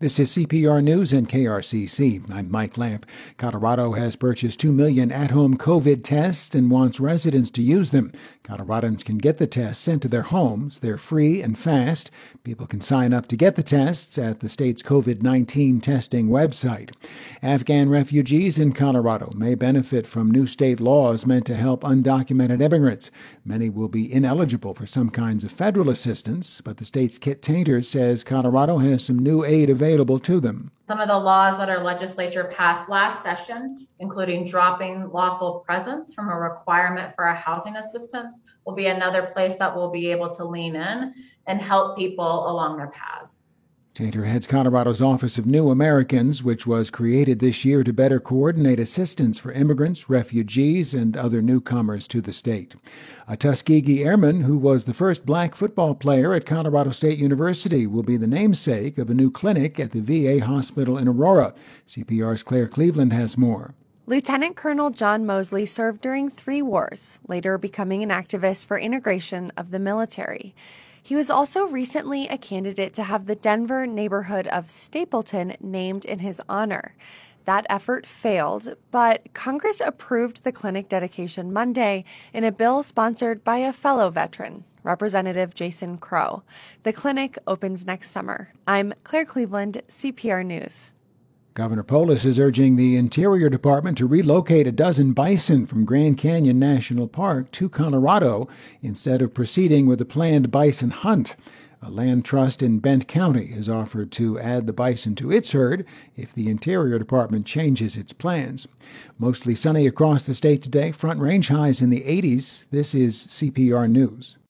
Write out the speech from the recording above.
This is CPR News and KRCC. I'm Mike Lamp. Colorado has purchased 2 million at-home COVID tests and wants residents to use them. Coloradans can get the tests sent to their homes. They're free and fast. People can sign up to get the tests at the state's COVID-19 testing website. Afghan refugees in Colorado may benefit from new state laws meant to help undocumented immigrants. Many will be ineligible for some kinds of federal assistance, but the state's Kit Tainter says Colorado has some new aid available to them. Some of the laws that our legislature passed last session, including dropping lawful presence from a requirement for a housing assistance, will be another place that we'll be able to lean in and help people along their paths. Tainter heads Colorado's Office of New Americans, which was created this year to better coordinate assistance for immigrants, refugees, and other newcomers to the state. A Tuskegee Airman who was the first black football player at Colorado State University will be the namesake of a new clinic at the VA hospital in Aurora. CPR's Claire Cleveland has more. Lieutenant Colonel John Mosley served during 3 wars, later becoming an activist for integration of the military. He was also recently a candidate to have the Denver neighborhood of Stapleton named in his honor. That effort failed, but Congress approved the clinic dedication Monday in a bill sponsored by a fellow veteran, Representative Jason Crow. The clinic opens next summer. I'm Claire Cleveland, CPR News. Governor Polis is urging the Interior Department to relocate a dozen bison from Grand Canyon National Park to Colorado instead of proceeding with a planned bison hunt. A land trust in Bent County has offered to add the bison to its herd if the Interior Department changes its plans. Mostly sunny across the state today, Front Range highs in the 80s. This is CPR News.